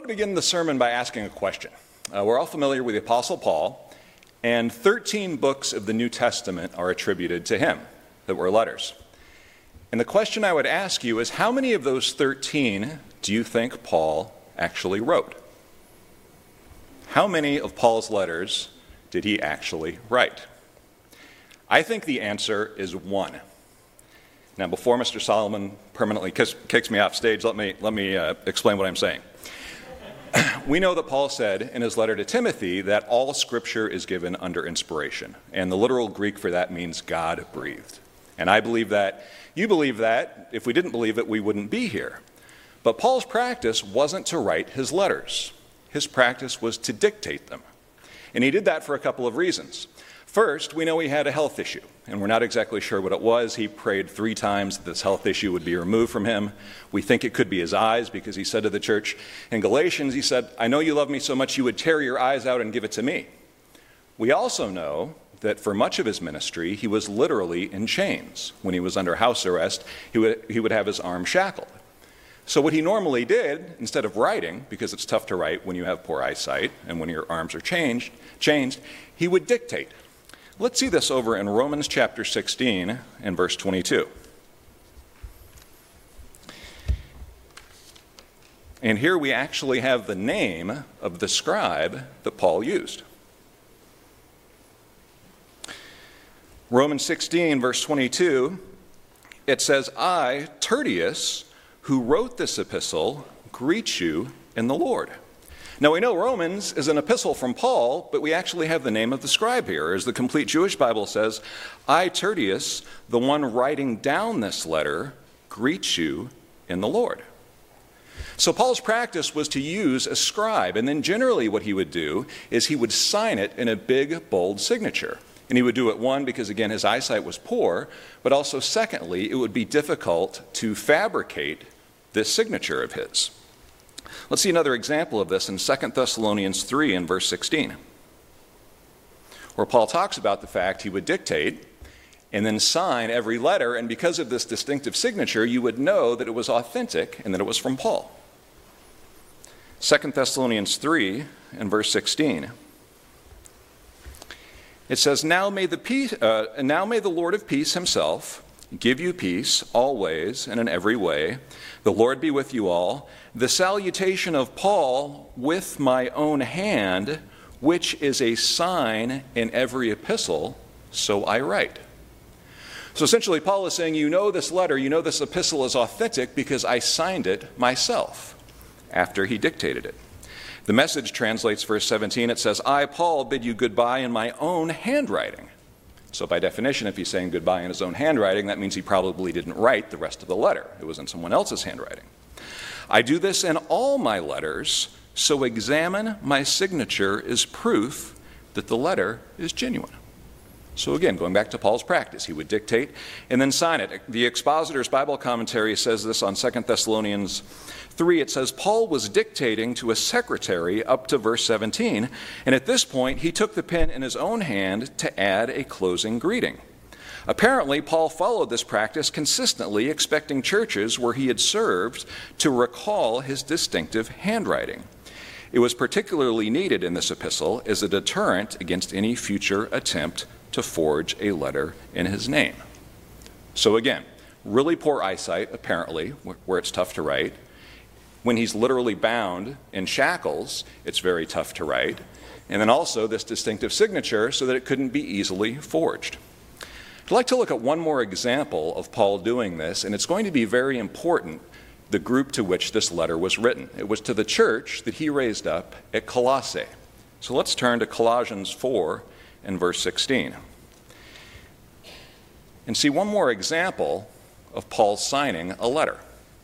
to begin the sermon by asking a question. We're all familiar with the Apostle Paul, and 13 books of the New Testament are attributed to him that were letters. And the question I would ask you is, how many of those 13 do you think Paul actually wrote? How many of Paul's letters did he actually write? I think the answer is 1. Now, before Mr. Solomon permanently kicks me off stage, let me explain what I'm saying. We know that Paul said in his letter to Timothy that all Scripture is given under inspiration, and the literal Greek for that means God-breathed. And I believe that. You believe that. If we didn't believe it, we wouldn't be here. But Paul's practice wasn't to write his letters. His practice was to dictate them. And he did that for a couple of reasons. First, we know he had a health issue, and we're not exactly sure what it was. He prayed 3 times that this health issue would be removed from him. We think it could be his eyes, because he said to the church in Galatians, he said, "I know you love me so much you would tear your eyes out and give it to me." We also know that for much of his ministry, he was literally in chains. When he was under house arrest, he would have his arm shackled. So what he normally did, instead of writing, because it's tough to write when you have poor eyesight and when your arms are chained, he would dictate. Let's see this over in Romans chapter 16 and verse 22. And here we actually have the name of the scribe that Paul used. Romans 16, verse 22, it says, "I, Tertius, who wrote this epistle, greet you in the Lord." Now we know Romans is an epistle from Paul, but we actually have the name of the scribe here. As the Complete Jewish Bible says, "I, Tertius, the one writing down this letter, greet you in the Lord." So Paul's practice was to use a scribe, and then generally what he would do is he would sign it in a big, bold signature. And he would do it, one, because again his eyesight was poor, but also secondly, it would be difficult to fabricate this signature of his. Let's see another example of this in 2 Thessalonians 3 and verse 16, where Paul talks about the fact he would dictate and then sign every letter, and because of this distinctive signature, you would know that it was authentic and that it was from Paul. 2 Thessalonians 3 and verse 16. It says, now may the Lord of peace himself give you peace always and in every way. The Lord be with you all. The salutation of Paul with my own hand, which is a sign in every epistle, so I write. So essentially Paul is saying, you know this letter, you know this epistle is authentic because I signed it myself after he dictated it. The Message translates verse 17. It says, I, Paul, bid you goodbye in my own handwriting. So by definition, if he's saying goodbye in his own handwriting, that means he probably didn't write the rest of the letter. It was in someone else's handwriting. I do this in all my letters, so examine my signature as proof that the letter is genuine. So again, going back to Paul's practice, he would dictate and then sign it. The Expositor's Bible Commentary says this on 2 Thessalonians 3. It says, Paul was dictating to a secretary up to verse 17, and at this point he took the pen in his own hand to add a closing greeting. Apparently, Paul followed this practice consistently, expecting churches where he had served to recall his distinctive handwriting. It was particularly needed in this epistle as a deterrent against any future attempt to forge a letter in his name. So again, really poor eyesight, apparently, where it's tough to write. When he's literally bound in shackles, it's very tough to write. And then also this distinctive signature so that it couldn't be easily forged. I'd like to look at one more example of Paul doing this, and it's going to be very important, the group to which this letter was written. It was to the church that he raised up at Colossae. So let's turn to Colossians 4 and verse 16 and see one more example of Paul signing a letter.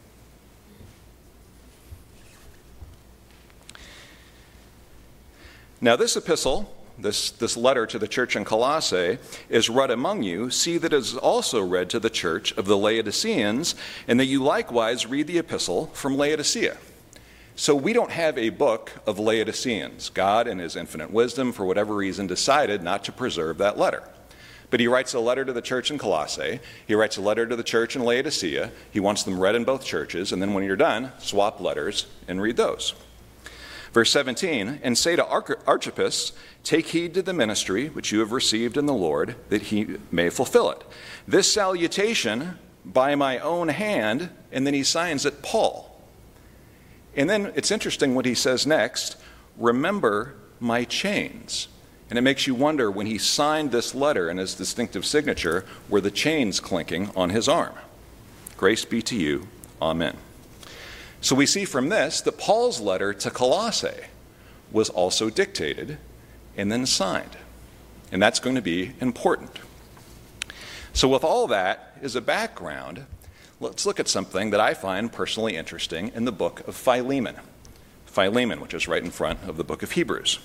Now this epistle, this letter to the church in Colossae, is read among you. See that it is also read to the church of the Laodiceans, and that you likewise read the epistle from Laodicea. So we don't have a book of Laodiceans. God, in his infinite wisdom, for whatever reason, decided not to preserve that letter. But he writes a letter to the church in Colossae. He writes a letter to the church in Laodicea. He wants them read in both churches, and then when you're done, swap letters and read those. Verse 17, and say to Archippus, take heed to the ministry which you have received in the Lord, that he may fulfill it. This salutation by my own hand, and then he signs it Paul. And then it's interesting what he says next, remember my chains. And it makes you wonder, when he signed this letter in his distinctive signature, were the chains clinking on his arm? Grace be to you. Amen. So we see from this that Paul's letter to Colossae was also dictated and then signed. And that's going to be important. So with all that as a background, let's look at something that I find personally interesting in the book of Philemon. Philemon, which is right in front of the book of Hebrews.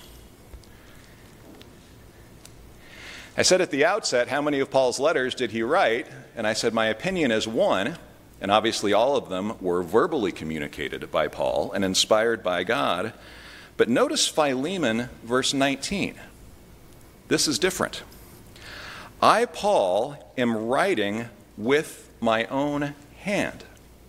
I said at the outset, how many of Paul's letters did he write? And I said my opinion is one, and obviously all of them were verbally communicated by Paul and inspired by God. But notice Philemon, verse 19. This is different. I, Paul, am writing with my own hand.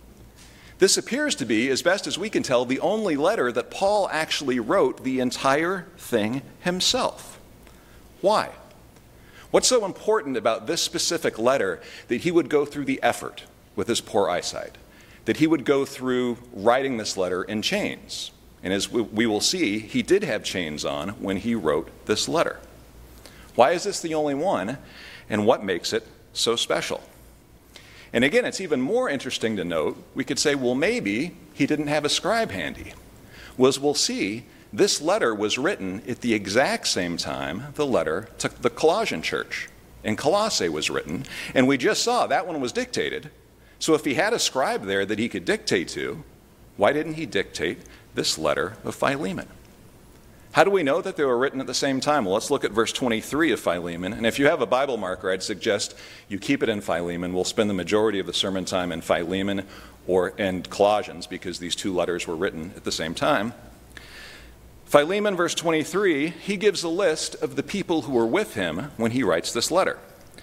This appears to be, as best as we can tell, the only letter that Paul actually wrote the entire thing himself. Why? What's so important about this specific letter that he would go through the effort with his poor eyesight, that he would go through writing this letter in chains? And as we will see, he did have chains on when he wrote this letter. Why is this the only one, and what makes it so special? And again, it's even more interesting to note, we could say, well, maybe he didn't have a scribe handy. Well, as we'll see, this letter was written at the exact same time the letter to the Colossian church in Colossae was written, and we just saw that one was dictated. So if he had a scribe there that he could dictate to, why didn't he dictate this letter of Philemon? How do we know that they were written at the same time? Well, let's look at verse 23 of Philemon. And if you have a Bible marker, I'd suggest you keep it in Philemon. We'll spend the majority of the sermon time in Philemon and Colossians because these two letters were written at the same time. Philemon, verse 23, he gives a list of the people who were with him when he writes this letter.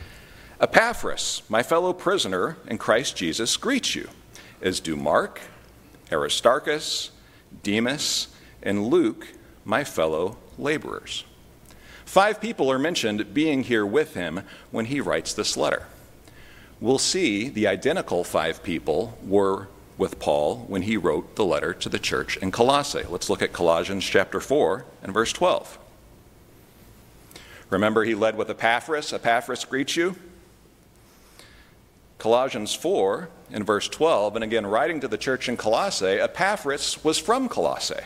Epaphras, my fellow prisoner in Christ Jesus, greets you, as do Mark, Aristarchus, Demas, and Luke, my fellow laborers. 5 people are mentioned being here with him when he writes this letter. We'll see the identical 5 people were with Paul when he wrote the letter to the church in Colossae. Let's look at Colossians chapter 4 and verse 12. Remember, he led with Epaphras. Epaphras greets you. Colossians 4 and verse 12, and again, writing to the church in Colossae, Epaphras was from Colossae.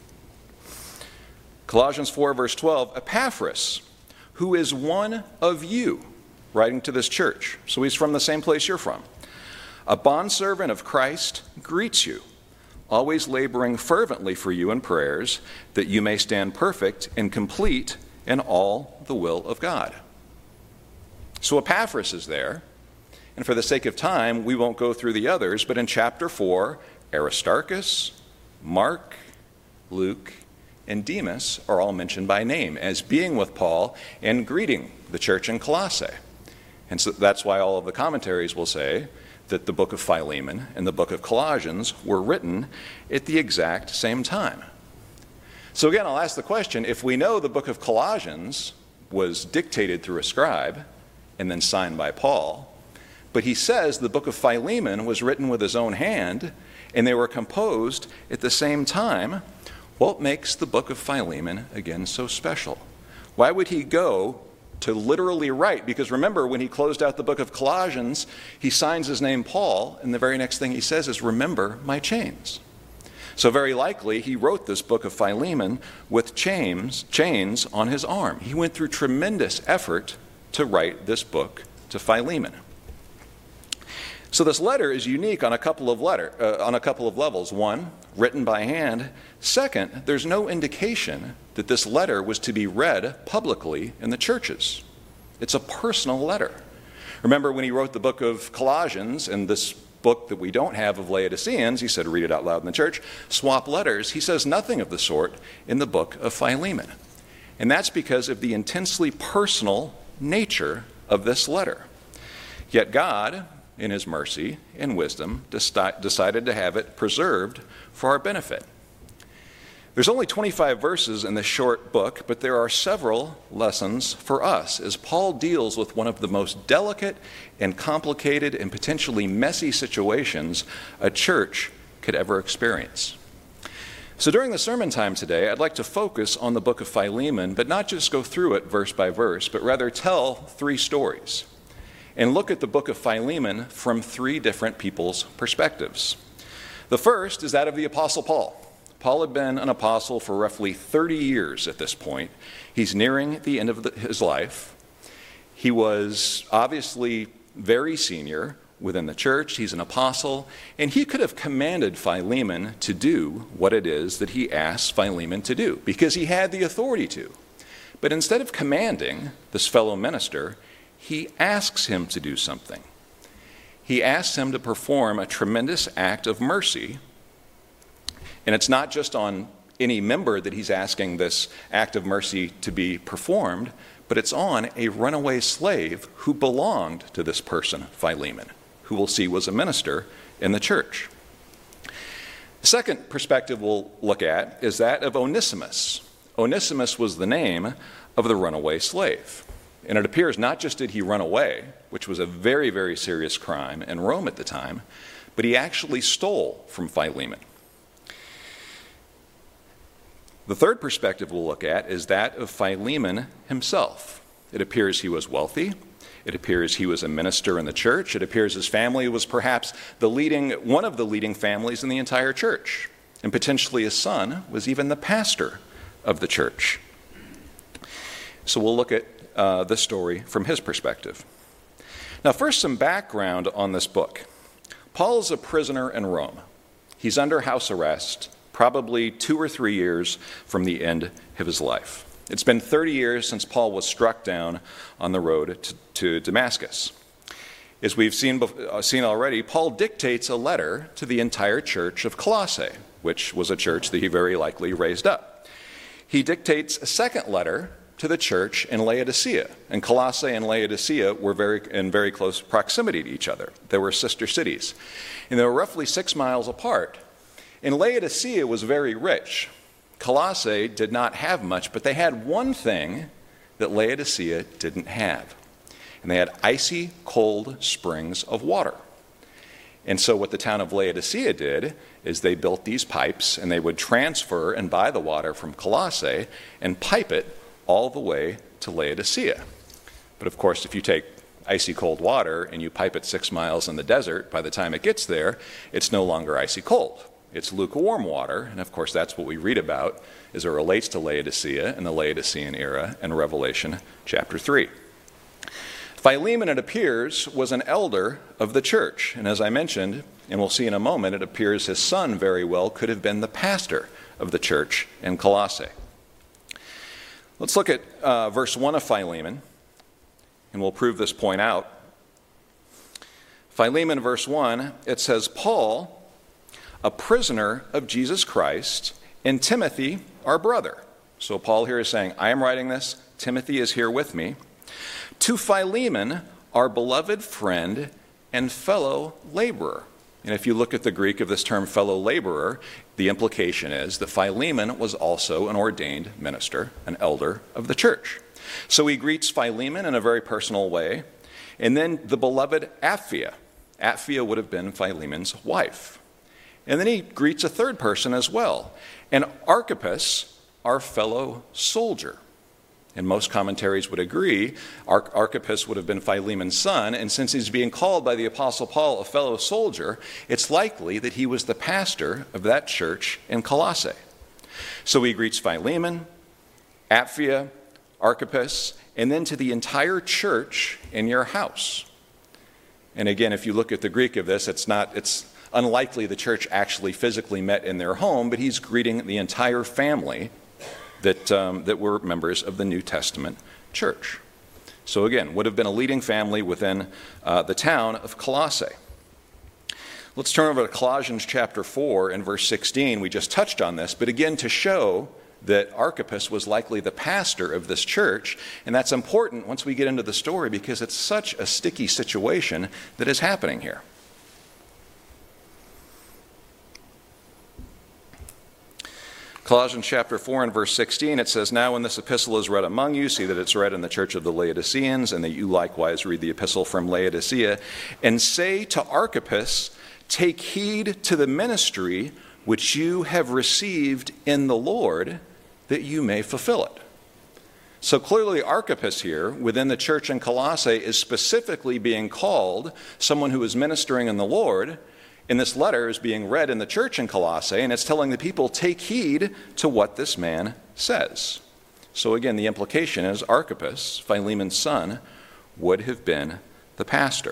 Colossians 4 verse 12, Epaphras, who is one of you, writing to this church. So he's from the same place you're from. A bondservant of Christ greets you, always laboring fervently for you in prayers, that you may stand perfect and complete in all the will of God. So Epaphras is there, and for the sake of time, we won't go through the others, but in chapter 4, Aristarchus, Mark, Luke, and Demas are all mentioned by name as being with Paul and greeting the church in Colossae. And so that's why all of the commentaries will say that the book of Philemon and the book of Colossians were written at the exact same time. So again, I'll ask the question, if we know the book of Colossians was dictated through a scribe and then signed by Paul, but he says the book of Philemon was written with his own hand and they were composed at the same time, what makes the book of Philemon again so special? Why would he go to literally write? Because remember, when he closed out the book of Colossians, he signs his name Paul, and the very next thing he says is, remember my chains. So very likely, he wrote this book of Philemon with chains on his arm. He went through tremendous effort to write this book to Philemon. So this letter is unique on a couple of levels. One, written by hand. Second, there's no indication that this letter was to be read publicly in the churches. It's a personal letter. Remember when he wrote the book of Colossians and this book that we don't have of Laodiceans, he said, read it out loud in the church, swap letters. He says nothing of the sort in the book of Philemon. And that's because of the intensely personal nature of this letter. Yet God, in his mercy and wisdom, decided to have it preserved for our benefit. There's only 25 verses in this short book, but there are several lessons for us as Paul deals with one of the most delicate and complicated and potentially messy situations a church could ever experience. So during the sermon time today, I'd like to focus on the book of Philemon, but not just go through it verse by verse, but rather tell 3 stories and look at the book of Philemon from 3 different people's perspectives. The first is that of the Apostle Paul. Paul had been an apostle for roughly 30 years at this point. He's nearing the end of his life. He was obviously very senior within the church. He's an apostle, and he could have commanded Philemon to do what it is that he asked Philemon to do, because he had the authority to. But instead of commanding this fellow minister, he asks him to do something. He asks him to perform a tremendous act of mercy. And it's not just on any member that he's asking this act of mercy to be performed, but it's on a runaway slave who belonged to this person, Philemon, who we'll see was a minister in the church. The second perspective we'll look at is that of Onesimus. Onesimus was the name of the runaway slave. And it appears not just did he run away, which was a very, very serious crime in Rome at the time, but he actually stole from Philemon. The third perspective we'll look at is that of Philemon himself. It appears he was wealthy. It appears he was a minister in the church. It appears his family was perhaps one of the leading families in the entire church. And potentially his son was even the pastor of the church. So we'll look at this story from his perspective. Now, first, some background on this book. Paul is a prisoner in Rome. He's under house arrest, probably 2 or 3 years from the end of his life. It's been 30 years since Paul was struck down on the road to Damascus. As we've seen already, Paul dictates a letter to the entire church of Colossae, which was a church that he very likely raised up. He dictates a second letter to the church in Laodicea. And Colossae and Laodicea were in very close proximity to each other. They were sister cities. And they were roughly 6 miles apart. And Laodicea was very rich. Colossae did not have much, but they had one thing that Laodicea didn't have. And they had icy cold springs of water. And so what the town of Laodicea did is they built these pipes, and they would transfer and buy the water from Colossae and pipe it all the way to Laodicea. But of course, if you take icy cold water and you pipe it 6 miles in the desert, by the time it gets there, it's no longer icy cold. It's lukewarm water, and of course that's what we read about as it relates to Laodicea in the Laodicean era in Revelation chapter 3. Philemon, it appears, was an elder of the church, and as I mentioned, and we'll see in a moment, it appears his son very well could have been the pastor of the church in Colossae. Let's look at verse 1 of Philemon, and we'll prove this point out. Philemon, verse 1, it says, Paul, a prisoner of Jesus Christ, and Timothy, our brother. So Paul here is saying, I am writing this, Timothy is here with me. To Philemon, our beloved friend and fellow laborer. And if you look at the Greek of this term fellow laborer, the implication is that Philemon was also an ordained minister, an elder of the church. So he greets Philemon in a very personal way. And then the beloved Apphia. Apphia would have been Philemon's wife. And then he greets a third person as well, and Archippus, our fellow soldier. And most commentaries would agree Archippus would have been Philemon's son, and since he's being called by the Apostle Paul a fellow soldier, it's likely that he was the pastor of that church in Colossae. So he greets Philemon, Apphia, Archippus, and then to the entire church in your house. And again, if you look at the Greek of this, it's unlikely the church actually physically met in their home, but he's greeting the entire family that were members of the New Testament church. So again, would have been a leading family within the town of Colossae. Let's turn over to Colossians chapter 4 and verse 16. We just touched on this, but again to show that Archippus was likely the pastor of this church, and that's important once we get into the story because it's such a sticky situation that is happening here. Colossians chapter 4 and verse 16, it says, "Now when this epistle is read among you, see that it's read in the church of the Laodiceans, and that you likewise read the epistle from Laodicea, and say to Archippus, take heed to the ministry which you have received in the Lord, that you may fulfill it." So clearly Archippus here, within the church in Colossae, is specifically being called someone who is ministering in the Lord. And this letter is being read in the church in Colossae, and it's telling the people, take heed to what this man says. So again, the implication is Archippus, Philemon's son, would have been the pastor.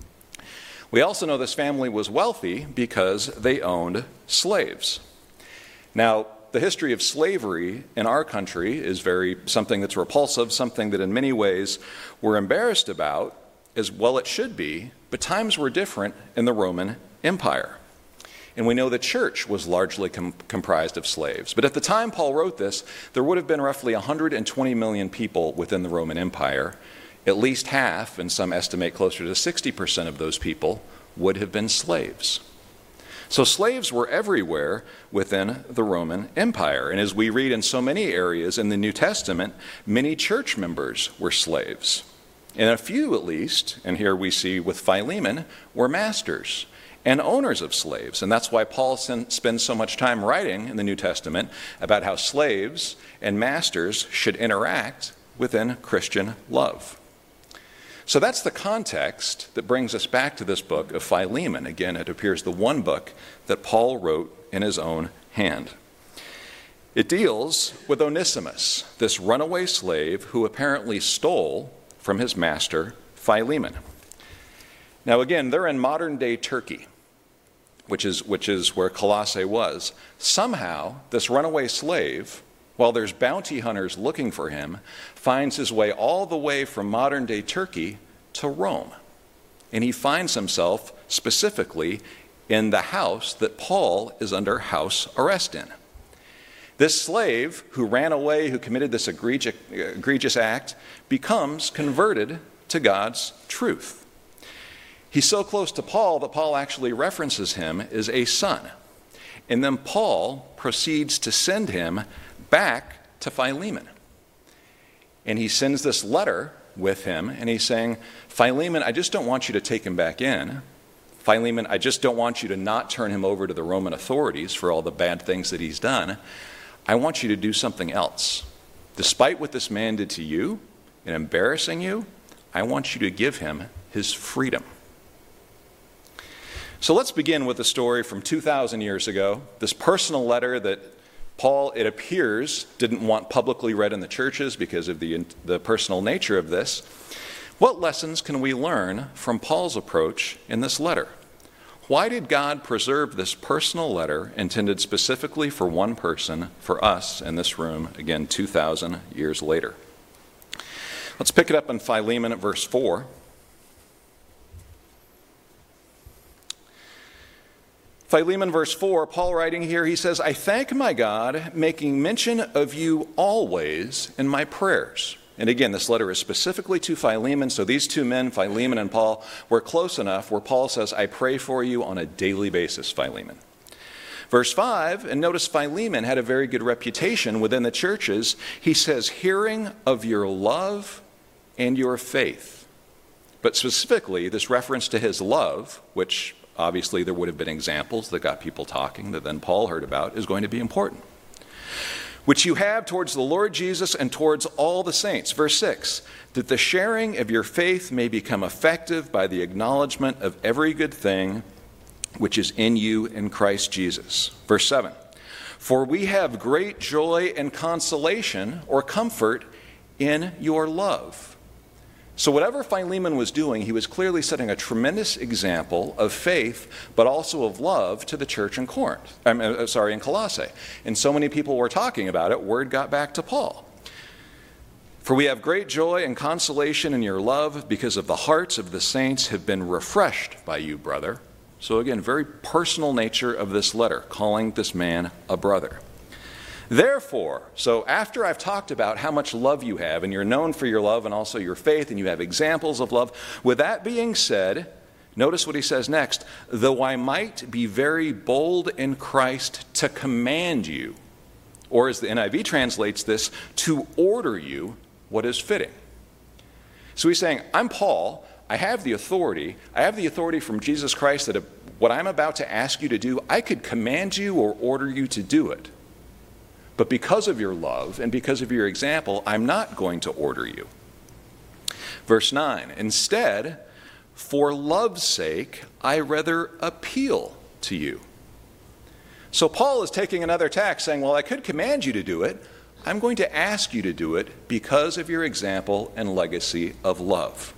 We also know this family was wealthy because they owned slaves. Now, the history of slavery in our country is something that's repulsive, something that in many ways we're embarrassed about, as well it should be, but times were different in the Roman Empire. And we know the church was largely comprised of slaves. But at the time Paul wrote this, there would have been roughly 120 million people within the Roman Empire. At least half, and some estimate closer to 60% of those people, would have been slaves. So slaves were everywhere within the Roman Empire. And as we read in so many areas in the New Testament, many church members were slaves. And a few at least, and here we see with Philemon, were masters and owners of slaves. And that's why Paul spends so much time writing in the New Testament about how slaves and masters should interact within Christian love. So that's the context that brings us back to this book of Philemon. Again, it appears the one book that Paul wrote in his own hand. It deals with Onesimus, this runaway slave who apparently stole from his master, Philemon. Now again, they're in modern-day Turkey, which is where Colossae was. Somehow, this runaway slave, while there's bounty hunters looking for him, finds his way all the way from modern-day Turkey to Rome. And he finds himself specifically in the house that Paul is under house arrest in. This slave who ran away, who committed this egregious act, becomes converted to God's truth. He's so close to Paul that Paul actually references him as a son. And then Paul proceeds to send him back to Philemon. And he sends this letter with him, and he's saying, Philemon, I just don't want you to take him back in. Philemon, I just don't want you to not turn him over to the Roman authorities for all the bad things that he's done. I want you to do something else. Despite what this man did to you and embarrassing you, I want you to give him his freedom. So let's begin with a story from 2,000 years ago, this personal letter that Paul, it appears, didn't want publicly read in the churches because of the personal nature of this. What lessons can we learn from Paul's approach in this letter? Why did God preserve this personal letter intended specifically for one person, for us in this room, again, 2,000 years later? Let's pick it up in Philemon at verse 4. Philemon, verse 4, Paul writing here, he says, I thank my God, making mention of you always in my prayers. And again, this letter is specifically to Philemon, so these two men, Philemon and Paul, were close enough where Paul says, I pray for you on a daily basis, Philemon. Verse 5, and notice Philemon had a very good reputation within the churches. He says, hearing of your love and your faith. But specifically, this reference to his love, which obviously there would have been examples that got people talking that then Paul heard about, is going to be important. Which you have towards the Lord Jesus and towards all the saints. Verse 6, that the sharing of your faith may become effective by the acknowledgement of every good thing which is in you in Christ Jesus. Verse 7, for we have great joy and consolation or comfort in your love. So whatever Philemon was doing, he was clearly setting a tremendous example of faith, but also of love to the church in in Colossae. And so many people were talking about it, word got back to Paul. For we have great joy and consolation in your love, because of the hearts of the saints have been refreshed by you, brother. So again, very personal nature of this letter, calling this man a brother. Therefore, so after I've talked about how much love you have, and you're known for your love and also your faith, and you have examples of love, with that being said, notice what he says next, though I might be very bold in Christ to command you Or as the NIV translates this, to order you what is fitting. So he's saying, I'm Paul. I have the authority. I have the authority from Jesus Christ that what I'm about to ask you to do, I could command you or order you to do it. But because of your love and because of your example, I'm not going to order you. Verse 9, instead, for love's sake, I rather appeal to you. So Paul is taking another tack, saying, well, I could command you to do it. I'm going to ask you to do it because of your example and legacy of love.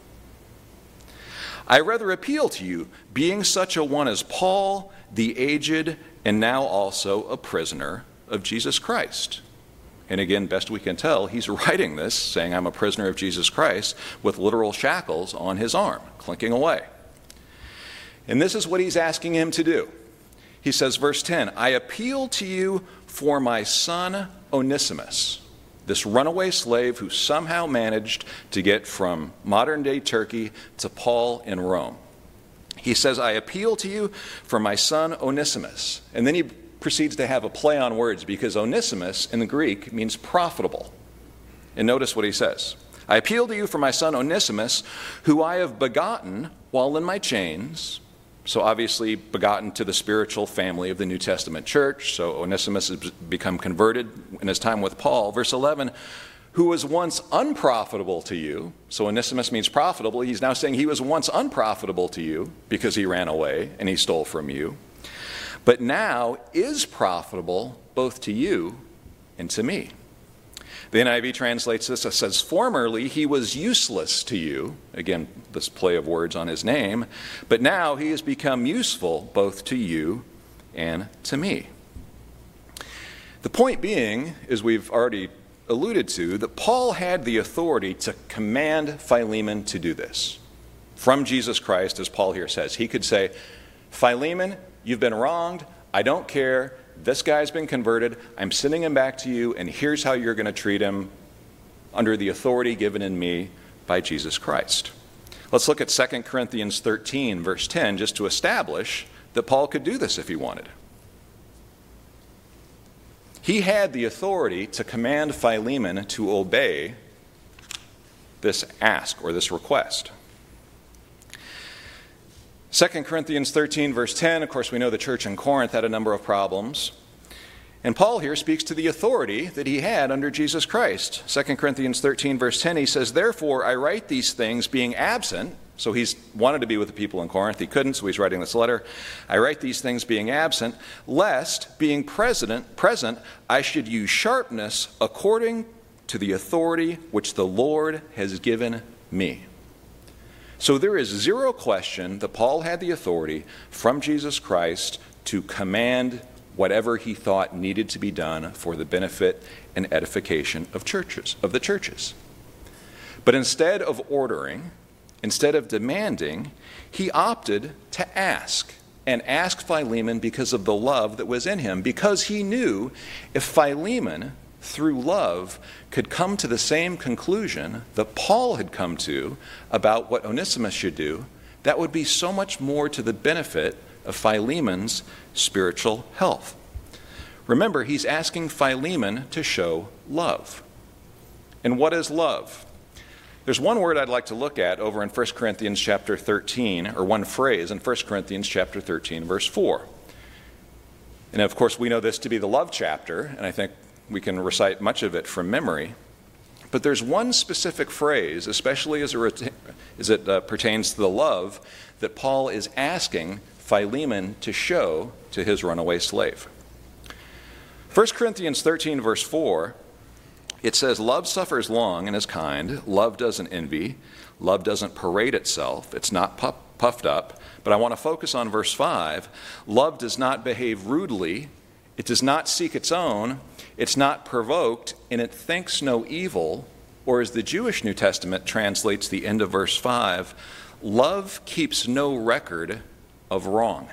I rather appeal to you, being such a one as Paul, the aged, and now also a prisoner of Jesus Christ. And again, best we can tell, he's writing this, saying, I'm a prisoner of Jesus Christ, with literal shackles on his arm, clinking away. And this is what he's asking him to do. He says, verse 10, I appeal to you for my son Onesimus, this runaway slave who somehow managed to get from modern-day Turkey to Paul in Rome. He says, I appeal to you for my son Onesimus. And then he proceeds to have a play on words, because Onesimus in the Greek means profitable. And notice what he says. I appeal to you for my son Onesimus, who I have begotten while in my chains. So obviously begotten to the spiritual family of the New Testament church. So Onesimus has become converted in his time with Paul. Verse 11, who was once unprofitable to you. So Onesimus means profitable. He's now saying he was once unprofitable to you because he ran away and he stole from you. But now is profitable both to you and to me. The NIV translates this as says, formerly he was useless to you. Again, this play of words on his name. But now he has become useful both to you and to me. The point being, as we've already alluded to, that Paul had the authority to command Philemon to do this. From Jesus Christ, as Paul here says. He could say, Philemon, you've been wronged. I don't care. This guy's been converted. I'm sending him back to you, and here's how you're going to treat him under the authority given in me by Jesus Christ. Let's look at 2 Corinthians 13, verse 10, just to establish that Paul could do this if he wanted. He had the authority to command Philemon to obey this ask or this request. 2 Corinthians 13, verse 10, of course, we know the church in Corinth had a number of problems. And Paul here speaks to the authority that he had under Jesus Christ. 2 Corinthians 13, verse 10, he says, therefore I write these things being absent. So he's wanted to be with the people in Corinth. He couldn't, so he's writing this letter. I write these things being absent, lest, being present, I should use sharpness according to the authority which the Lord has given me. So there is zero question that Paul had the authority from Jesus Christ to command whatever he thought needed to be done for the benefit and edification of the churches. But instead of ordering, instead of demanding, he opted to ask, and asked Philemon because of the love that was in him, because he knew if Philemon, through love, could come to the same conclusion that Paul had come to about what Onesimus should do, that would be so much more to the benefit of Philemon's spiritual health. Remember, he's asking Philemon to show love. And what is love? There's one word I'd like to look at over in 1 Corinthians chapter 13, or one phrase in 1 Corinthians chapter 13, verse 4. And of course, we know this to be the love chapter, and I think we can recite much of it from memory. But there's one specific phrase, especially as it pertains to the love, that Paul is asking Philemon to show to his runaway slave. 1 Corinthians 13, verse 4, it says, love suffers long and is kind. Love doesn't envy. Love doesn't parade itself. It's not puffed up. But I want to focus on verse 5. Love does not behave rudely. It does not seek its own. It's not provoked, and it thinks no evil. Or as the Jewish New Testament translates the end of verse 5, love keeps no record of wrong.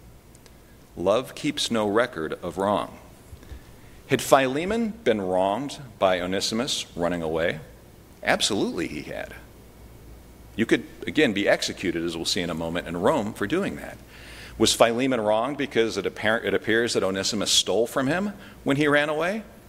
Love keeps no record of wrong. Had Philemon been wronged by Onesimus running away? Absolutely he had. You could, again, be executed, as we'll see in a moment, in Rome for doing that. Was Philemon wronged because it appears that Onesimus stole from him when he ran away?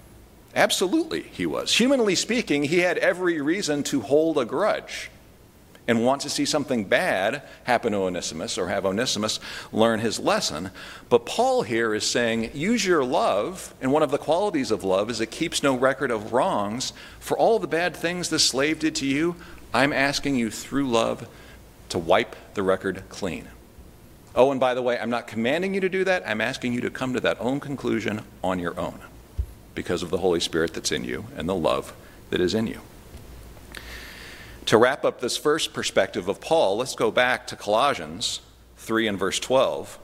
Absolutely, he was. Humanly speaking, he had every reason to hold a grudge and want to see something bad happen to Onesimus or have Onesimus learn his lesson. But Paul here is saying, use your love, and one of the qualities of love is it keeps no record of wrongs. For all the bad things this slave did to you, I'm asking you through love to wipe the record clean. Oh, and by the way, I'm not commanding you to do that. I'm asking you to come to that own conclusion on your own because of the Holy Spirit that's in you and the love that is in you. To wrap up this first perspective of Paul, let's go back to Colossians 3 and verse 12.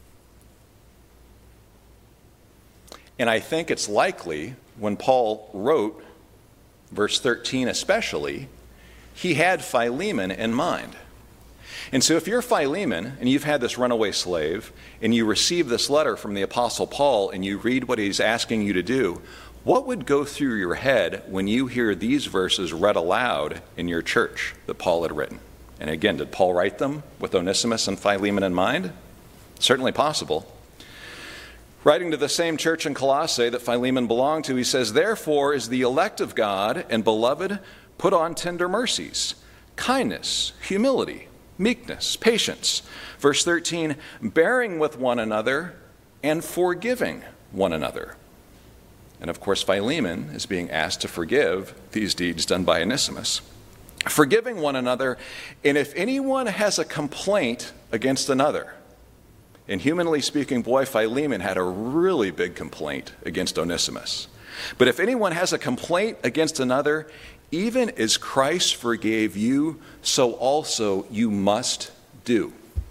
And I think it's likely when Paul wrote verse 13 especially, he had Philemon in mind. And so if you're Philemon and you've had this runaway slave and you receive this letter from the Apostle Paul and you read what he's asking you to do, what would go through your head when you hear these verses read aloud in your church that Paul had written? And again, did Paul write them with Onesimus and Philemon in mind? Certainly possible. Writing to the same church in Colossae that Philemon belonged to, he says, "Therefore is the elect of God and beloved put on tender mercies, kindness, humility, meekness, patience." Verse 13, "bearing with one another and forgiving one another." And of course, Philemon is being asked to forgive these deeds done by Onesimus. Forgiving one another, and if anyone has a complaint against another. And humanly speaking, boy, Philemon had a really big complaint against Onesimus. But if anyone has a complaint against another, even as Christ forgave you, so also you must do.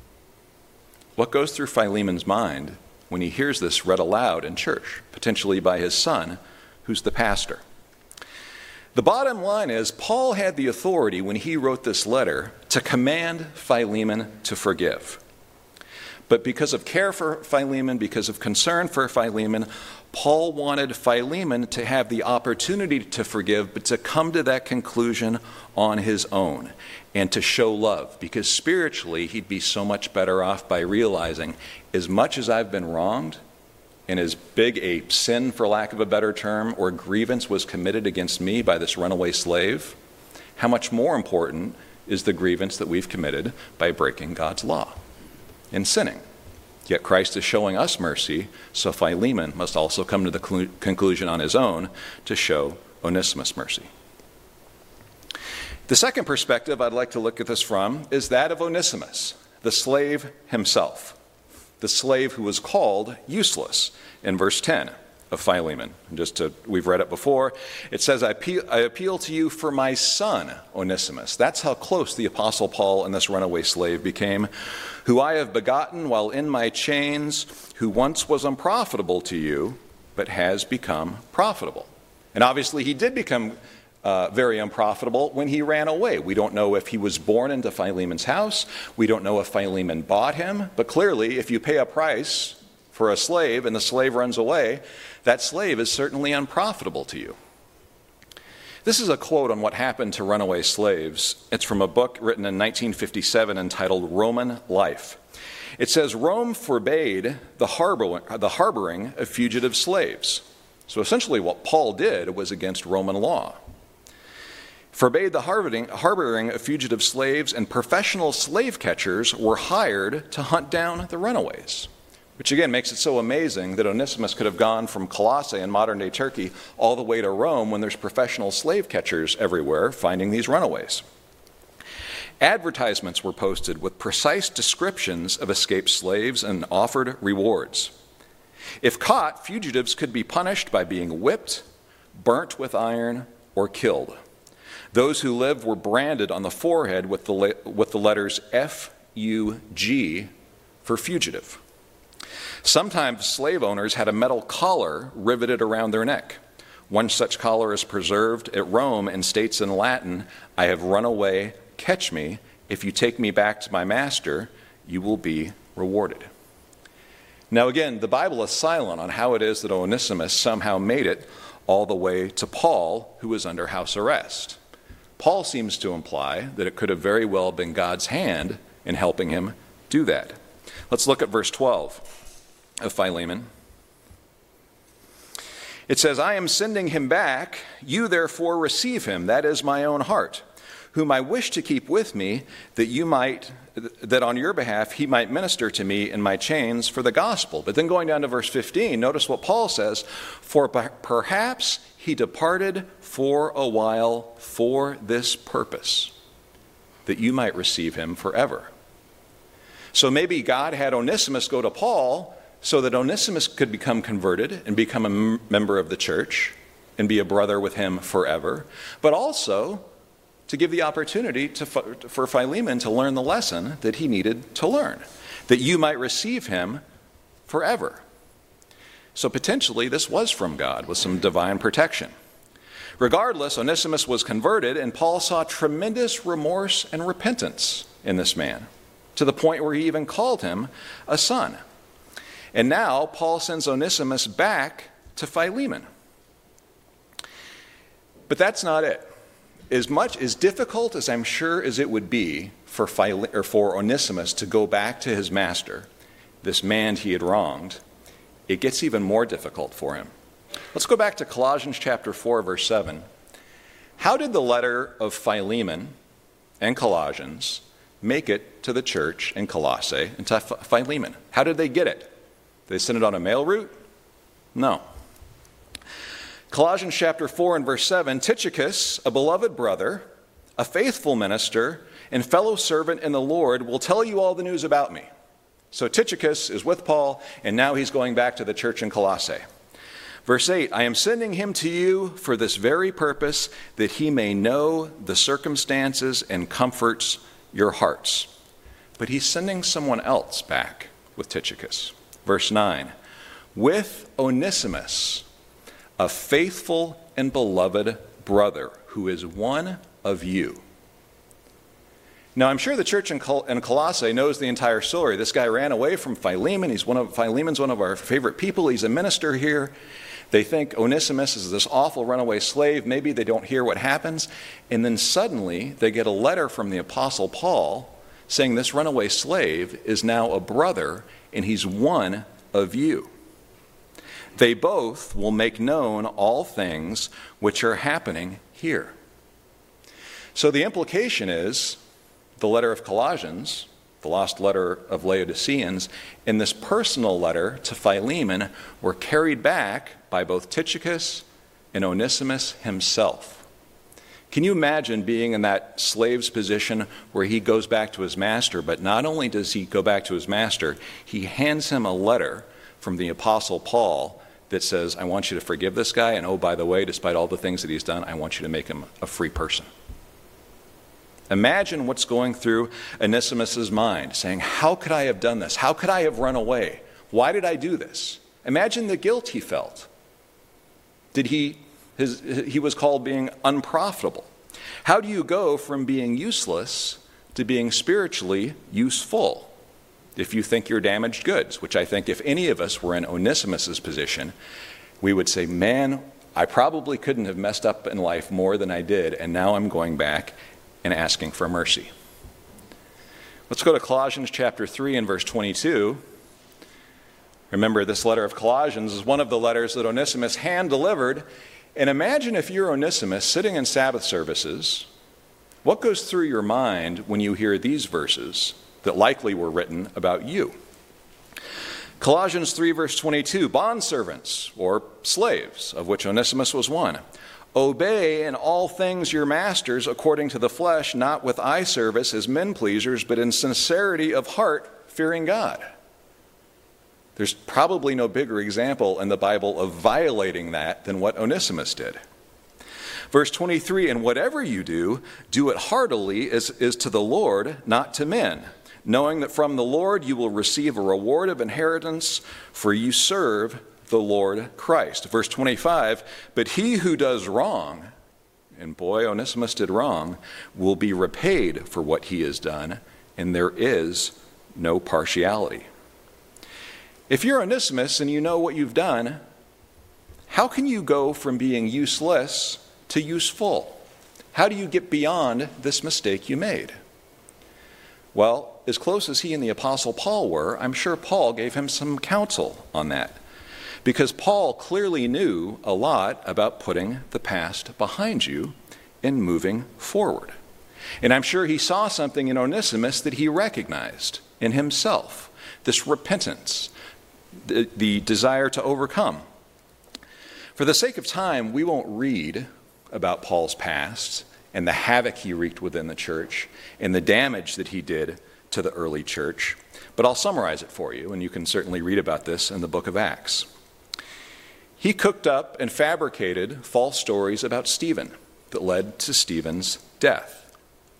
What goes through Philemon's mind when he hears this read aloud in church, potentially by his son, who's the pastor? The bottom line is, Paul had the authority when he wrote this letter to command Philemon to forgive. But because of care for Philemon, because of concern for Philemon, Paul wanted Philemon to have the opportunity to forgive, but to come to that conclusion on his own and to show love, because spiritually he'd be so much better off by realizing, as much as I've been wronged and as big a sin, for lack of a better term, or grievance was committed against me by this runaway slave, how much more important is the grievance that we've committed by breaking God's law and sinning. Yet Christ is showing us mercy, so Philemon must also come to the conclusion on his own to show Onesimus mercy. The second perspective I'd like to look at this from is that of Onesimus, the slave himself, the slave who was called useless in verse 10 of Philemon. We've read it before. It says, I appeal to you for my son, Onesimus. That's how close the Apostle Paul and this runaway slave became, who I have begotten while in my chains, who once was unprofitable to you, but has become profitable. And obviously he did become very unprofitable when he ran away. We don't know if he was born into Philemon's house. We don't know if Philemon bought him. But clearly, if you pay a price for a slave and the slave runs away, that slave is certainly unprofitable to you. This is a quote on what happened to runaway slaves. It's from a book written in 1957 entitled Roman Life. It says, Rome forbade the harboring of fugitive slaves. So essentially what Paul did was against Roman law. Forbade the harboring of fugitive slaves, and professional slave catchers were hired to hunt down the runaways. Which again makes it so amazing that Onesimus could have gone from Colossae in modern-day Turkey all the way to Rome when there's professional slave catchers everywhere finding these runaways. Advertisements were posted with precise descriptions of escaped slaves and offered rewards. If caught, fugitives could be punished by being whipped, burnt with iron, or killed. Those who lived were branded on the forehead with the letters F-U-G for fugitive. Sometimes slave owners had a metal collar riveted around their neck. One such collar is preserved at Rome and states in Latin, I have run away, catch me. If you take me back to my master, you will be rewarded. Now again, the Bible is silent on how it is that Onesimus somehow made it all the way to Paul, who was under house arrest. Paul seems to imply that it could have very well been God's hand in helping him do that. Let's look at verse 12 of Philemon. It says, I am sending him back. You therefore receive him. That is my own heart, whom I wish to keep with me, that on your behalf he might minister to me in my chains for the gospel. But then going down to verse 15, notice what Paul says, for perhaps he departed for a while for this purpose, that you might receive him forever. So maybe God had Onesimus go to Paul so that Onesimus could become converted and become a member of the church and be a brother with him forever, but also to give the opportunity for Philemon to learn the lesson that he needed to learn, that you might receive him forever. So potentially this was from God with some divine protection. Regardless, Onesimus was converted, and Paul saw tremendous remorse and repentance in this man, to the point where he even called him a son. And now Paul sends Onesimus back to Philemon. But that's not it. As difficult as I'm sure as it would be for Onesimus to go back to his master, this man he had wronged, it gets even more difficult for him. Let's go back to Colossians chapter 4, verse 7. How did the letter of Philemon and Colossians make it to the church in Colossae and to Philemon? How did they get it? Did they send it on a mail route? No. Colossians chapter 4 and verse 7, Tychicus, a beloved brother, a faithful minister, and fellow servant in the Lord, will tell you all the news about me. So Tychicus is with Paul, and now he's going back to the church in Colossae. Verse 8, I am sending him to you for this very purpose, that he may know the circumstances and comforts your hearts. But he's sending someone else back with Tychicus. Verse 9, with Onesimus, a faithful and beloved brother who is one of you. Now, I'm sure the church in Colossae knows the entire story. This guy ran away from Philemon. Philemon's one of our favorite people. He's a minister here. They think Onesimus is this awful runaway slave. Maybe they don't hear what happens. And then suddenly they get a letter from the Apostle Paul saying this runaway slave is now a brother and he's one of you. They both will make known all things which are happening here. So the implication is the letter of Colossians, the lost letter of Laodiceans, and this personal letter to Philemon were carried back by both Tychicus and Onesimus himself. Can you imagine being in that slave's position where he goes back to his master, but not only does he go back to his master, he hands him a letter from the Apostle Paul that says, I want you to forgive this guy, and oh, by the way, despite all the things that he's done, I want you to make him a free person. Imagine what's going through Onesimus' mind, saying, how could I have done this? How could I have run away? Why did I do this? Imagine the guilt he felt. He was called being unprofitable. How do you go from being useless to being spiritually useful? If you think you're damaged goods, which I think if any of us were in Onesimus' position, we would say, man, I probably couldn't have messed up in life more than I did, and now I'm going back and asking for mercy. Let's go to Colossians chapter 3 and verse 22. Remember, this letter of Colossians is one of the letters that Onesimus hand-delivered. And imagine if you're Onesimus sitting in Sabbath services, what goes through your mind when you hear these verses that likely were written about you? Colossians 3 verse 22, bondservants or slaves, of which Onesimus was one, obey in all things your masters according to the flesh, not with eye service as men pleasers, but in sincerity of heart, fearing God. There's probably no bigger example in the Bible of violating that than what Onesimus did. Verse 23, and whatever you do, do it heartily as is to the Lord, not to men, knowing that from the Lord you will receive a reward of inheritance, for you serve the Lord Christ. Verse 25, but he who does wrong, and boy, Onesimus did wrong, will be repaid for what he has done, and there is no partiality. If you're Onesimus and you know what you've done, how can you go from being useless to useful? How do you get beyond this mistake you made? Well, as close as he and the Apostle Paul were, I'm sure Paul gave him some counsel on that. because Paul clearly knew a lot about putting the past behind you and moving forward. And I'm sure he saw something in Onesimus that he recognized in himself, this repentance, the desire to overcome. For the sake of time, we won't read about Paul's past and the havoc he wreaked within the church and the damage that he did to the early church, but I'll summarize it for you, and you can certainly read about this in the book of Acts. He cooked up and fabricated false stories about Stephen that led to Stephen's death.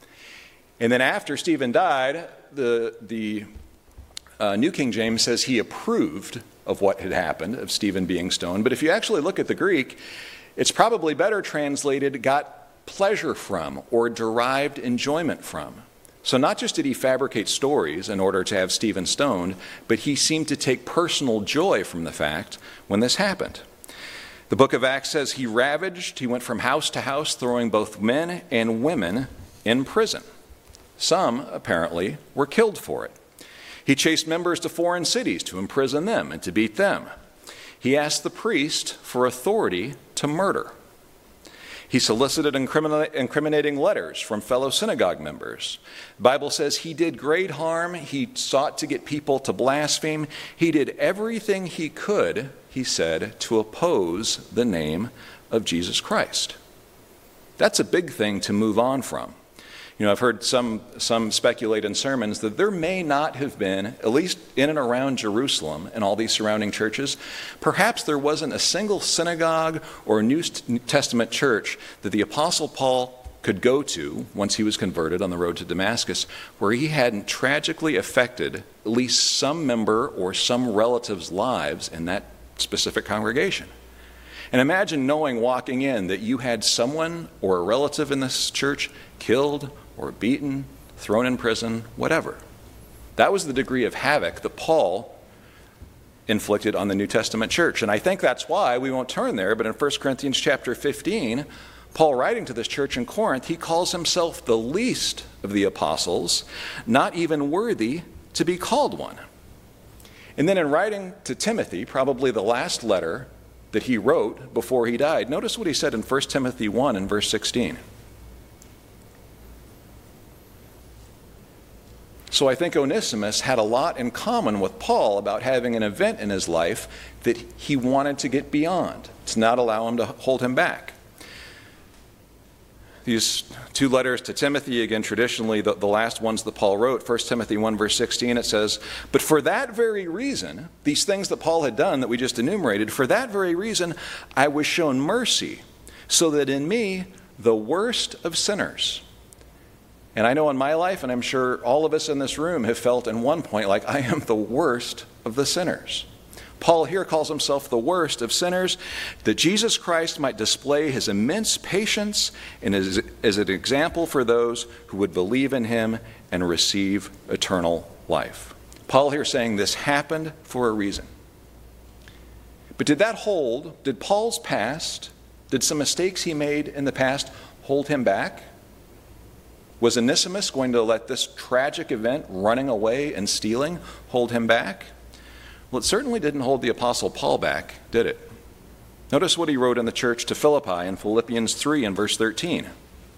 And then after Stephen died, the New King James says he approved of what had happened, of Stephen being stoned. But if you actually look at the Greek, it's probably better translated, got pleasure from or derived enjoyment from. So not just did he fabricate stories in order to have Stephen stoned, but he seemed to take personal joy from the fact when this happened. The book of Acts says he went from house to house, throwing both men and women in prison. Some, apparently, were killed for it. He chased members to foreign cities to imprison them and to beat them. He asked the priest for authority to murder. He solicited incriminating letters from fellow synagogue members. The Bible says he did great harm. He sought to get people to blaspheme. He did everything he could, he said, to oppose the name of Jesus Christ. That's a big thing to move on from. You know, I've heard some speculate in sermons that there may not have been, at least in and around Jerusalem and all these surrounding churches, perhaps there wasn't a single synagogue or New Testament church that the Apostle Paul could go to once he was converted on the road to Damascus where he hadn't tragically affected at least some member or some relative's lives in that specific congregation. And imagine knowing walking in that you had someone or a relative in this church killed or beaten, thrown in prison, whatever. That was the degree of havoc that Paul inflicted on the New Testament church. And I think that's why we won't turn there, but in 1 Corinthians chapter 15, Paul writing to this church in Corinth, he calls himself the least of the apostles, not even worthy to be called one. And then in writing to Timothy, probably the last letter that he wrote before he died, notice what he said in 1 Timothy 1 and verse 16. So I think Onesimus had a lot in common with Paul about having an event in his life that he wanted to get beyond, to not allow him to hold him back. These two letters to Timothy, again, traditionally, the last ones that Paul wrote, 1 Timothy 1, verse 16, it says, "But for that very reason," these things that Paul had done that we just enumerated, "for that very reason I was shown mercy, so that in me, the worst of sinners." And I know in my life, and I'm sure all of us in this room have felt at one point like I am the worst of the sinners. Paul here calls himself the worst of sinners, that Jesus Christ might display his immense patience and as an example for those who would believe in him and receive eternal life. Paul here saying this happened for a reason. But did that hold? Did Paul's past, did some mistakes he made in the past hold him back? Was Onesimus going to let this tragic event, running away and stealing, hold him back? Well, it certainly didn't hold the Apostle Paul back, did it? Notice what he wrote in the church to Philippi in Philippians 3 and verse 13.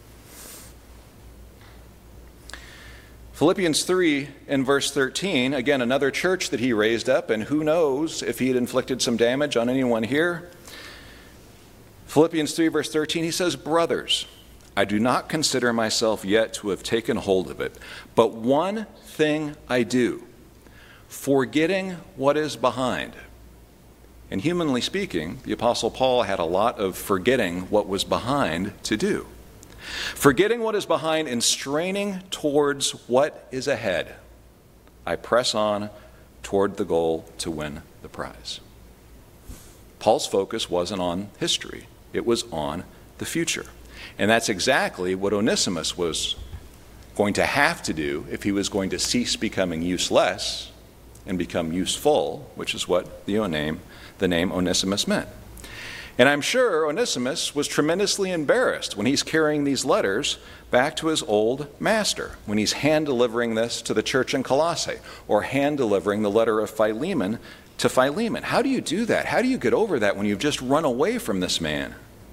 Philippians 3 and verse 13, again, another church that he raised up, and who knows if he had inflicted some damage on anyone here. Philippians 3 verse 13, he says, "Brothers, I do not consider myself yet to have taken hold of it, but one thing I do, forgetting what is behind." And humanly speaking, the Apostle Paul had a lot of forgetting what was behind to do. Forgetting what is behind and straining towards what is ahead, I press on toward the goal to win the prize. Paul's focus wasn't on history. It was on the future. And that's exactly what Onesimus was going to have to do if he was going to cease becoming useless and become useful, which is what the name Onesimus meant. And I'm sure Onesimus was tremendously embarrassed when he's carrying these letters back to his old master, when he's hand-delivering this to the church in Colossae, or hand-delivering the letter of Philemon to Philemon. How do you do that? How do you get over that when you've just run away from this man?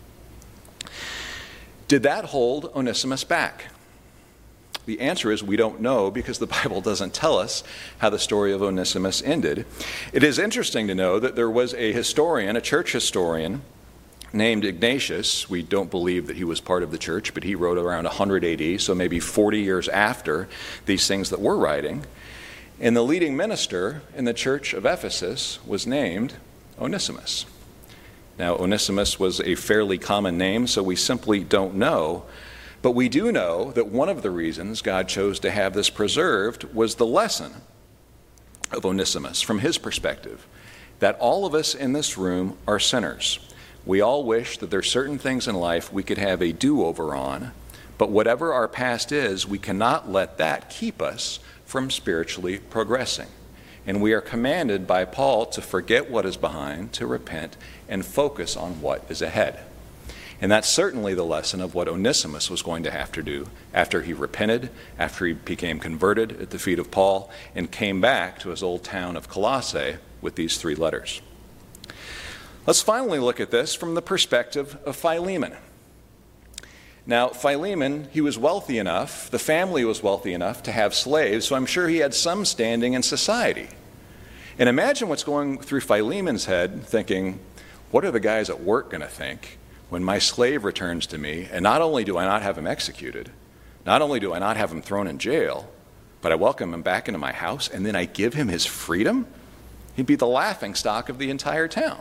Did that hold Onesimus back? The answer is we don't know, because the Bible doesn't tell us how the story of Onesimus ended. It is interesting to know that there was a historian, a church historian, named Ignatius. We don't believe that he was part of the church, but he wrote around 100 AD, so maybe 40 years after these things that we're writing. And the leading minister in the church of Ephesus was named Onesimus. Now, Onesimus was a fairly common name, so we simply don't know. But we do know that one of the reasons God chose to have this preserved was the lesson of Onesimus from his perspective, that all of us in this room are sinners. We all wish that there are certain things in life we could have a do-over on, but whatever our past is, we cannot let that keep us from spiritually progressing. And we are commanded by Paul to forget what is behind, to repent, and focus on what is ahead. And that's certainly the lesson of what Onesimus was going to have to do after he repented, after he became converted at the feet of Paul, and came back to his old town of Colossae with these 3 letters. Let's finally look at this from the perspective of Philemon. Now, Philemon, he was wealthy enough, the family was wealthy enough to have slaves, so I'm sure he had some standing in society. And imagine what's going through Philemon's head, thinking, what are the guys at work going to think when my slave returns to me, and not only do I not have him executed, not only do I not have him thrown in jail, but I welcome him back into my house, and then I give him his freedom? He'd be the laughingstock of the entire town.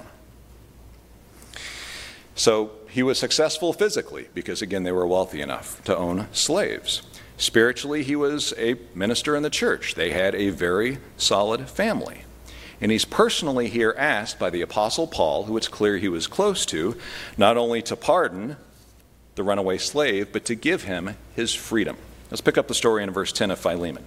So he was successful physically because, again, they were wealthy enough to own slaves. Spiritually, he was a minister in the church. They had a very solid family. And he's personally here asked by the Apostle Paul, who it's clear he was close to, not only to pardon the runaway slave, but to give him his freedom. Let's pick up the story in verse 10 of Philemon.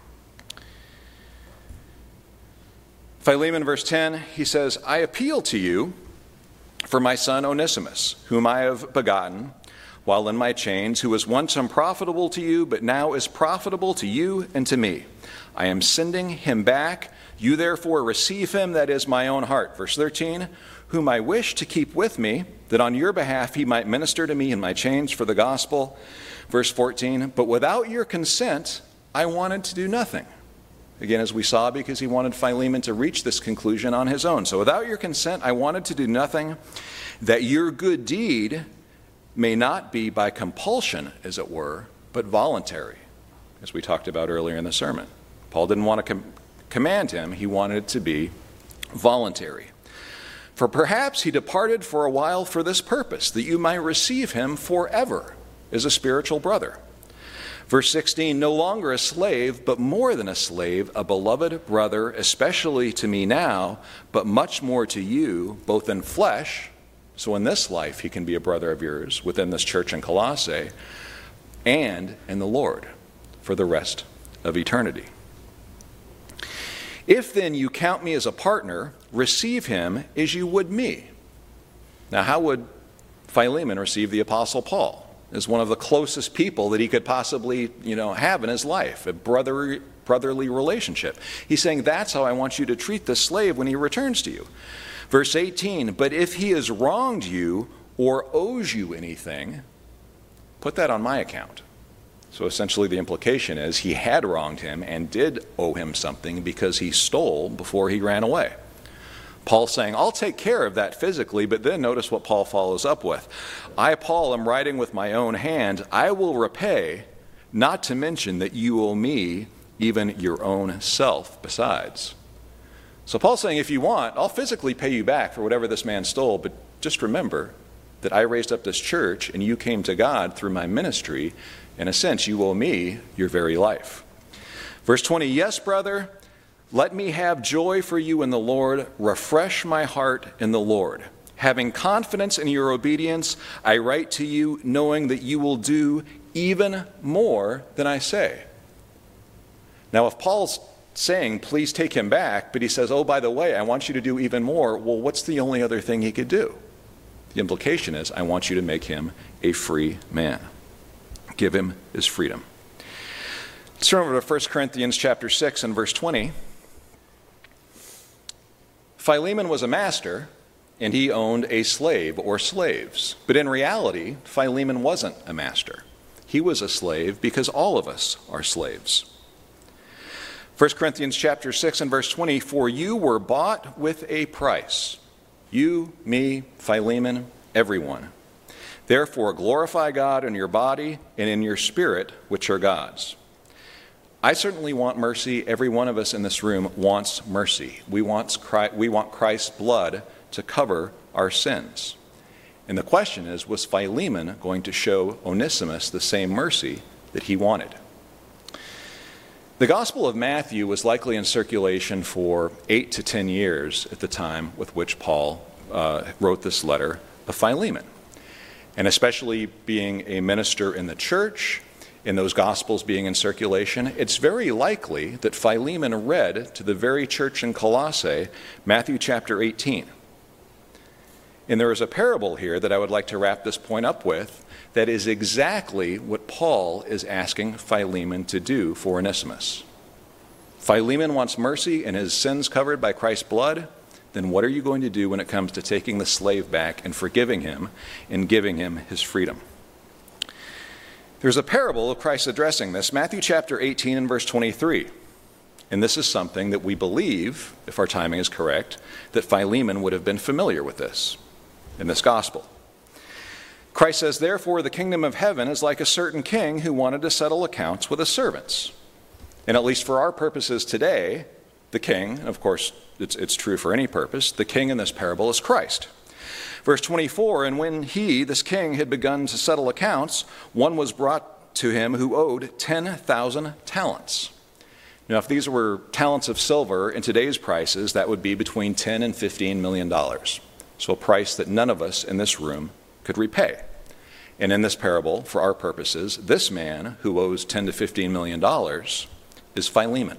Philemon, verse 10, he says, I appeal to you for my son Onesimus, whom I have begotten while in my chains, who was once unprofitable to you, but now is profitable to you and to me. I am sending him back. You therefore receive him, that is my own heart. Verse 13, whom I wish to keep with me, that on your behalf he might minister to me in my chains for the gospel. Verse 14, but without your consent, I wanted to do nothing. Again, as we saw, because he wanted Philemon to reach this conclusion on his own. So without your consent, I wanted to do nothing, that your good deed may not be by compulsion, as it were, but voluntary, as we talked about earlier in the sermon. Paul didn't want to command him. He wanted it to be voluntary. For perhaps he departed for a while for this purpose, that you might receive him forever as a spiritual brother. Verse 16, no longer a slave, but more than a slave, a beloved brother, especially to me now, but much more to you, both in flesh, so in this life he can be a brother of yours within this church in Colossae, and in the Lord for the rest of eternity. If then you count me as a partner, receive him as you would me. Now, how would Philemon receive the Apostle Paul? As one of the closest people that he could possibly, have in his life, a brotherly relationship. He's saying, that's how I want you to treat the slave when he returns to you. Verse 18, but if he has wronged you or owes you anything, put that on my account. So essentially the implication is he had wronged him and did owe him something because he stole before he ran away. Paul's saying, I'll take care of that physically, but then notice what Paul follows up with. I, Paul, am writing with my own hand. I will repay, not to mention that you owe me even your own self besides. So Paul's saying, if you want, I'll physically pay you back for whatever this man stole, but just remember that I raised up this church and you came to God through my ministry. In a sense, you owe me your very life. Verse 20, yes, brother, let me have joy for you in the Lord. Refresh my heart in the Lord. Having confidence in your obedience, I write to you, knowing that you will do even more than I say. Now, if Paul's saying, please take him back, but he says, oh, by the way, I want you to do even more, well, what's the only other thing he could do? The implication is, I want you to make him a free man. Give him his freedom. Let's turn over to 1 Corinthians chapter 6 and verse 20. Philemon was a master, and he owned a slave or slaves. But in reality, Philemon wasn't a master. He was a slave because all of us are slaves. 1 Corinthians chapter 6 and verse 20, for you were bought with a price. You, me, Philemon, everyone. Therefore glorify God in your body and in your spirit, which are God's. I certainly want mercy. Every one of us in this room wants mercy. We want Christ's blood to cover our sins. And the question is, was Philemon going to show Onesimus the same mercy that he wanted? The Gospel of Matthew was likely in circulation for 8 to 10 years at the time with which Paul wrote this letter of Philemon. And especially being a minister in the church, in those Gospels being in circulation, it's very likely that Philemon read to the very church in Colossae, Matthew chapter 18. And there is a parable here that I would like to wrap this point up with that is exactly what Paul is asking Philemon to do for Onesimus. Philemon wants mercy and his sins covered by Christ's blood. Then what are you going to do when it comes to taking the slave back and forgiving him and giving him his freedom? There's a parable of Christ addressing this, Matthew chapter 18 and verse 23. And this is something that we believe, if our timing is correct, that Philemon would have been familiar with this in this gospel. Christ says, therefore, the kingdom of heaven is like a certain king who wanted to settle accounts with his servants. And at least for our purposes today, the king, and of course it's true for any purpose, the king in this parable is Christ. Verse 24, and when he, this king, had begun to settle accounts, one was brought to him who owed 10,000 talents. Now, if these were talents of silver in today's prices, that would be between $10 and $15 million. So a price that none of us in this room could repay. And in this parable, for our purposes, this man who owes $10 to $15 million is Philemon.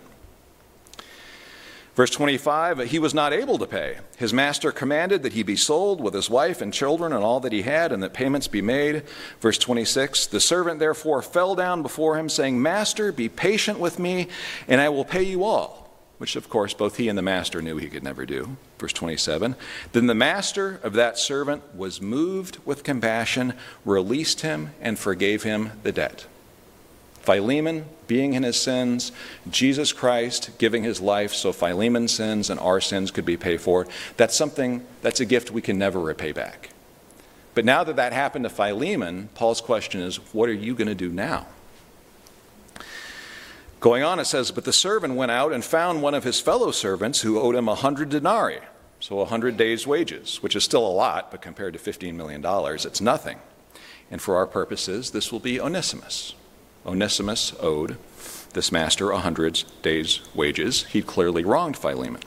Verse 25, he was not able to pay. His master commanded that he be sold with his wife and children and all that he had, and that payments be made. Verse 26, the servant therefore fell down before him, saying, Master, be patient with me, and I will pay you all. Which, of course, both he and the master knew he could never do. Verse 27, then the master of that servant was moved with compassion, released him, and forgave him the debt. Philemon being in his sins, Jesus Christ giving his life so Philemon's sins and our sins could be paid for. That's a gift we can never repay back. But now that happened to Philemon, Paul's question is, what are you going to do now? Going on, it says, but the servant went out and found one of his fellow servants who owed him 100 denarii, so 100 days' wages, which is still a lot, but compared to $15 million, it's nothing. And for our purposes, this will be Onesimus. Onesimus owed this master 100 days' wages. He'd clearly wronged Philemon.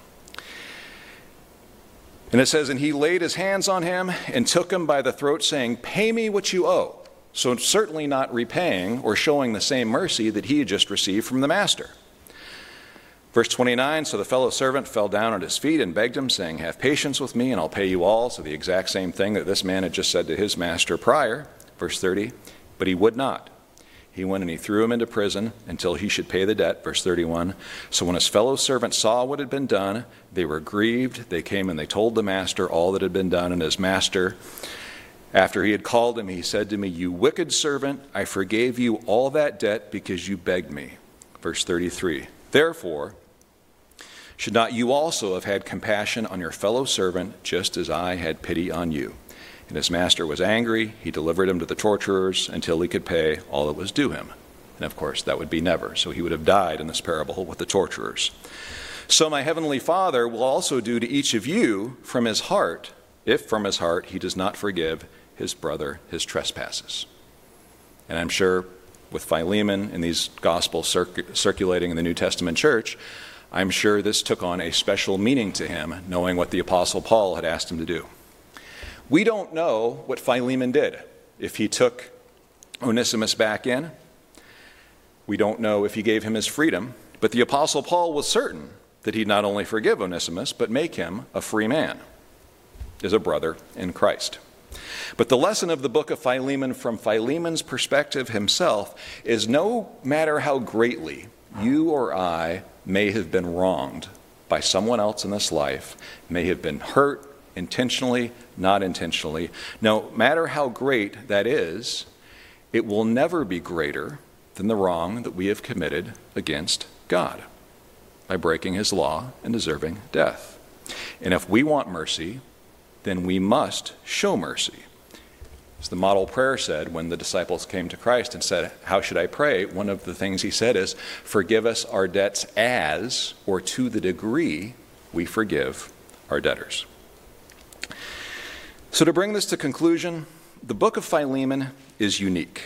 And it says, and he laid his hands on him and took him by the throat, saying, pay me what you owe. So certainly not repaying or showing the same mercy that he had just received from the master. Verse 29, so the fellow servant fell down at his feet and begged him, saying, have patience with me and I'll pay you all. So the exact same thing that this man had just said to his master prior. Verse 30, but he would not. He went and he threw him into prison until he should pay the debt. Verse 31, so when his fellow servants saw what had been done, they were grieved. They came and they told the master all that had been done. And his master, after he had called him, he said to me, you wicked servant, I forgave you all that debt because you begged me. Verse 33, therefore, should not you also have had compassion on your fellow servant, just as I had pity on you? And his master was angry. He delivered him to the torturers until he could pay all that was due him. And of course, that would be never. So he would have died in this parable with the torturers. So my heavenly Father will also do to each of you from his heart, if from his heart he does not forgive his brother his trespasses. And I'm sure with Philemon and these gospels circulating in the New Testament church, I'm sure this took on a special meaning to him, knowing what the Apostle Paul had asked him to do. We don't know what Philemon did. If he took Onesimus back in, we don't know if he gave him his freedom, but the Apostle Paul was certain that he'd not only forgive Onesimus, but make him a free man, as a brother in Christ. But the lesson of the book of Philemon from Philemon's perspective himself is no matter how greatly you or I may have been wronged by someone else in this life may have been hurt intentionally, not intentionally. No matter how great that is, it will never be greater than the wrong that we have committed against God by breaking his law and deserving death. And if we want mercy, then we must show mercy. As the model prayer said when the disciples came to Christ and said, "How should I pray?" one of the things he said is, "Forgive us our debts as, or to the degree, we forgive our debtors." So to bring this to conclusion, the book of Philemon is unique.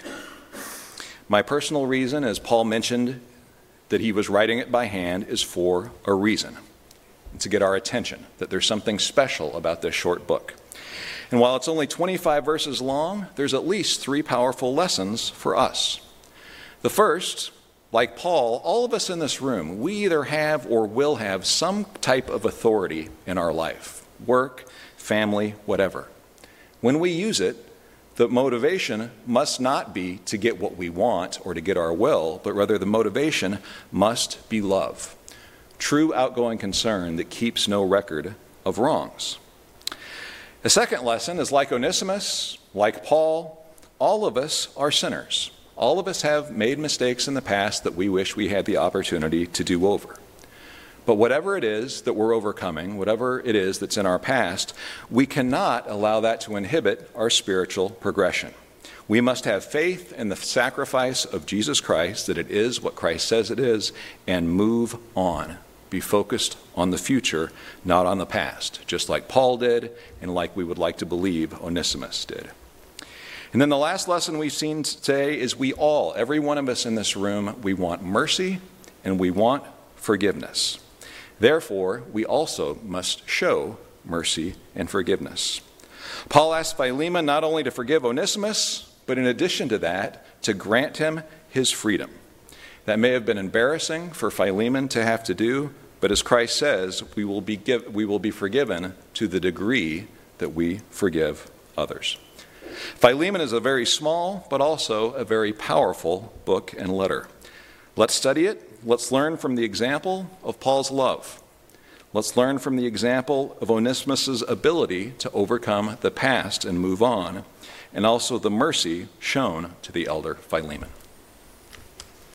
My personal reason, as Paul mentioned, that he was writing it by hand is for a reason, to get our attention, that there's something special about this short book. And while it's only 25 verses long, there's at least 3 powerful lessons for us. The first, like Paul, all of us in this room, we either have or will have some type of authority in our life, work, family, whatever. When we use it, the motivation must not be to get what we want or to get our will, but rather the motivation must be love. True outgoing concern that keeps no record of wrongs. The second lesson is like Onesimus, like Paul, all of us are sinners. All of us have made mistakes in the past that we wish we had the opportunity to do over. But whatever it is that we're overcoming, whatever it is that's in our past, we cannot allow that to inhibit our spiritual progression. We must have faith in the sacrifice of Jesus Christ, that it is what Christ says it is, and move on. Be focused on the future, not on the past, just like Paul did and like we would like to believe Onesimus did. And then the last lesson we've seen today is every one of us in this room, we want mercy and we want forgiveness. Therefore, we also must show mercy and forgiveness. Paul asked Philemon not only to forgive Onesimus, but in addition to that, to grant him his freedom. That may have been embarrassing for Philemon to have to do, but as Christ says, we will be forgiven to the degree that we forgive others. Philemon is a very small, but also a very powerful book and letter. Let's study it. Let's learn from the example of Paul's love. Let's learn from the example of Onesimus' ability to overcome the past and move on, and also the mercy shown to the elder Philemon.